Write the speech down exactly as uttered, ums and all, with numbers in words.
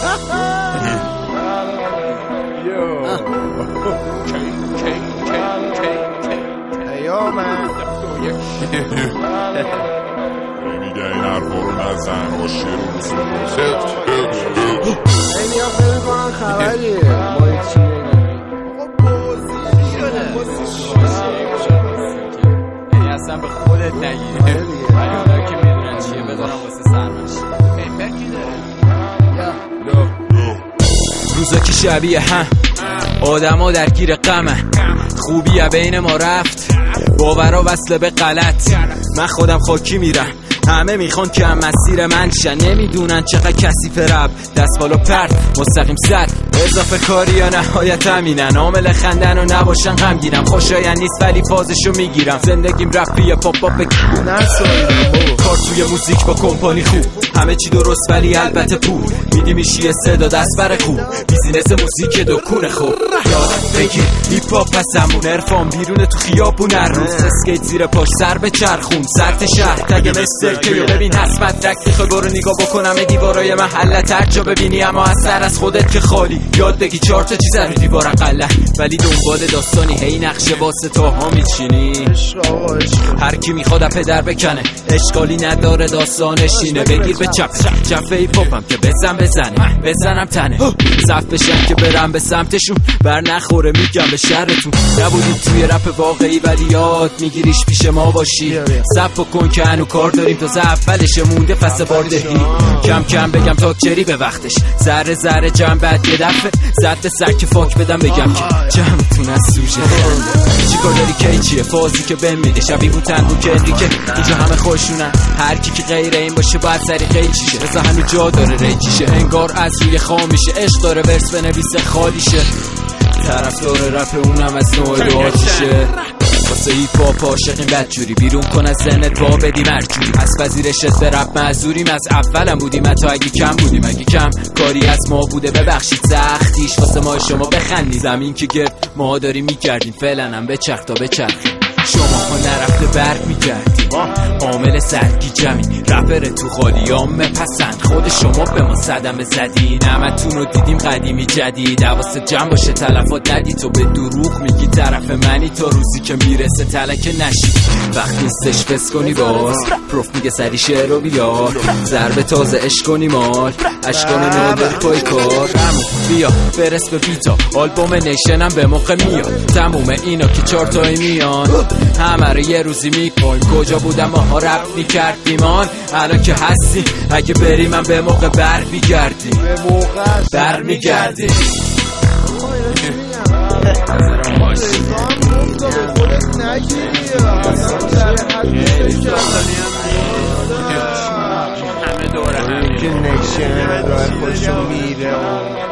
میگه این حرفا رو نزن آشی رو بسید اینی ها فیلم کنن خبریه ما هیچی نگیم یعنی اصلا به خودت نگی اگه که میدونن چیه بذارم واسه سرمش بکی داره روزا که شبیه هم آدم ها درگیر غمه خوبیه بین ما رفت باورا وصله به غلط من خودم خاکی میرم همه میخوان که هم مسیر من شن نمیدونن چقدر کثیف رب دست بالا پرت مستقیم سر اضافه کاری یا نهایت همینن عامل خندن و نباشن غمگینم خوشایند نیست ولی فازشو میگیرم زندگیم رپیه پاپ پاپ کار توی موزیک با کمپانی خوب همه چی درست ولی البته پول میدی میشی صدا دست بر خوب بیزینس موزیک دکون خوب یاد بگیر هیپ هاپ پس همون عرفان بیرون تو خیابون هر روز اسکیت زیر پاش سر به چرخون سرت شهر تگ مستر که ببین حسمت رک میخوای برو نگاه بکنم دیوارای محلت هر جا ببینی اما از سر از خودت که خالی یاد بگی چهار تا چیز رو دیوار قله ولی دنبال داستانی هی نقشه واسه تاها میچینی هر کی میخواد پدر بکنه اشکالی نداره داستانش اینه بگیر به چپ جفه ای پاپم که بزن بزنه بزنم تنه صف بشن که برم به سمتشون بر نخوره میگم به شهرتون نبودید توی رپ واقعی ولی یاد میگیریش پیش ما باشی صف کن که هنو کار داریم تا اولش مونده پس باردهی کم کم بگم تا چری به وقتش ذره ذره جمع بعد یه دفعه زد به سک فاک بدم بگم که جمعتون از سوژه چی کار داری که چیه فازی که بهم میده شبیه بود تنگو که که اینجا همه خوشونن هر کی که غیر این باشه باید سری قیل چیشه رضا هنو جا داره ریچیشه انگار از روی خامیشه عشق داره ورس بنویسه خالیشه طرف داره رپ اونم از نوع آتیشه واسه هیپ هاپ عاشقیم بدجوری بیرون کن از ذهنت با بدی مرجوری از پذیرشت به رپ معذوریم از اولم بودیم حتی اگه کم بودیم اگه کم کاری از ما بوده ببخشید سختیش واسه ما شما بخندی زمین که گرد ما داریم میگردیم فعلا هم بچرخ تا بچرخیم شما ها نرفته برگ میگردیم عامل سرگی جمعی رپر تو خالی عامه پسند خود شما به ما صدمه زدی نمتون رو دیدیم قدیمی جدید حواست جمع باشه تلفات ندی تو به دروغ میگی طرف منی تا روزی که میرسه تلکه نشی وقتی استش پس کنی باز پروف میگه سری شعر رو بیار ضربه تازه اش کنی مال اشکان نادر پای کار بیا برس به بیتا آلبوم نیشنم به موقع میاد تموم اینا که چار تایی میان همه رو یه روزی میکنیم کجا بودم ماها رپ میکردیم آن الان که هستی اگه بری من به موقع بر میگردیم بر میگردیم همه دوره همه که نکشن راه خودشون میره